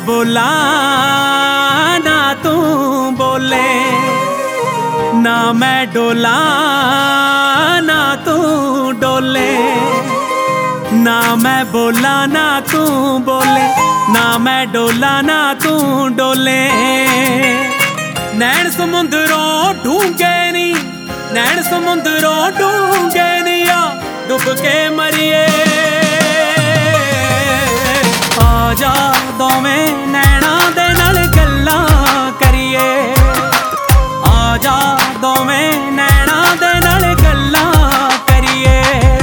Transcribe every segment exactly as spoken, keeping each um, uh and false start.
बोला ना तू बोले, ना मैं डोला ना तू डोले, ना मैं बोला ना तू बोले, ना मैं डोला ना तू डोले। नैन समुंदरों ढूंगे नी, नैन समुंदरों ढूंगे नी, आ डुब के मरिए। आजा दोवें नैना दे नाल गल्लां करिए, आजा दोवें नैना दे नाल गल्लां करिए।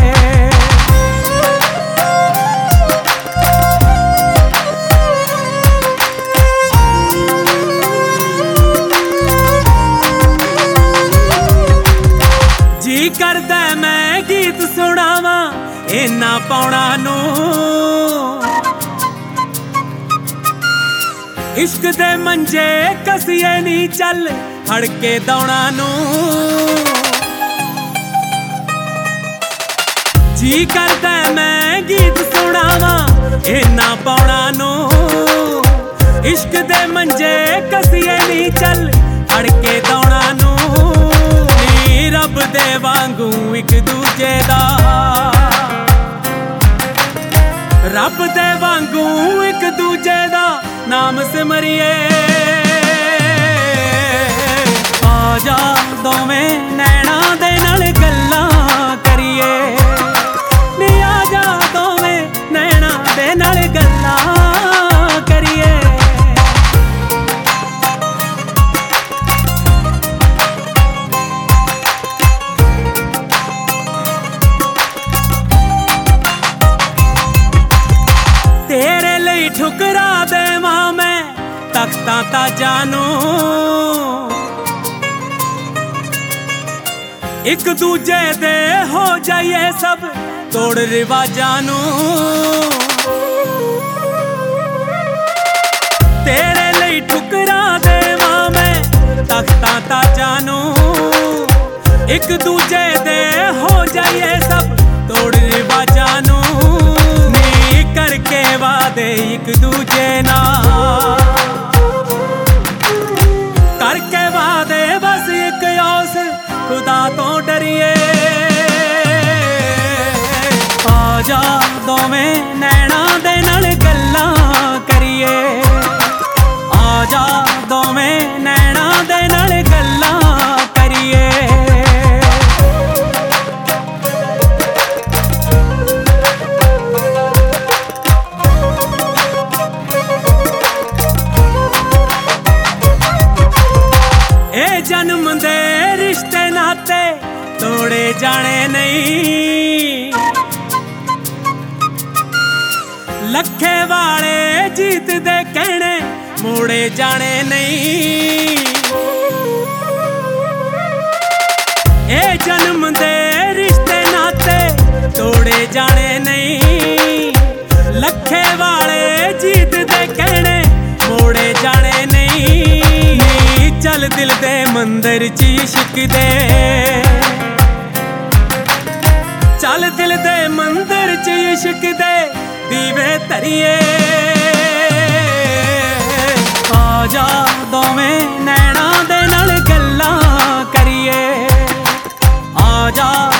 जी करदा मैं गीत सुनावां इन्ना पौना नू, इश्क दे मंजे कसिए नी चल फड़ के दौड़ा नू। जी करदा मैं गीत सुनावां इन्ना पौना नू, इश्क दे मंजे कसिए नी चल फड़ के दौड़ा नू। नी रब दे वांगू इक दूजे दा, रब दे वांगू इक दूजे दा नाम सिमरिए। आजा दोवें नैना दे नाल गल्लां करिए, नी आजा दोवें नैना दे नाल गल्लां करिए। तेरे लिए ठुकरा देवां मैं तख्तां ताजां नू, एक दूजे दे हो जाइए सब तोड़ रिवाजां नू। तेरे लिए ठुकरा देवां मैं तख्तां ताजां नू, एक दूजे दे हो जाइए सब तोड़ रिवाजां नू। करके वादे एक दूजे नाल, करके वादे बस एक आस खुदा तो डरिए। आजा दोवें नैना दे नाल गल्लां करिए, आजा दोवें नैना दे नाल गल्लां करिए। जन्म दे रिश्ते नाते तोड़े जाने नहीं, लखे वाले जीत दे कहने मोड़े जाने नहीं। ए जन्म दे रिश्ते नाते तोड़े जाने नहीं, लखे वाले जीत दे कहने मोड़े जाने नहीं। चल दिल दे मंदिर च इश्क दे, चल दिल दे मंदिर च इश्क दे दीवे धरिए। आजा दोवें नैना दे नाल गल्लां करिए, आजा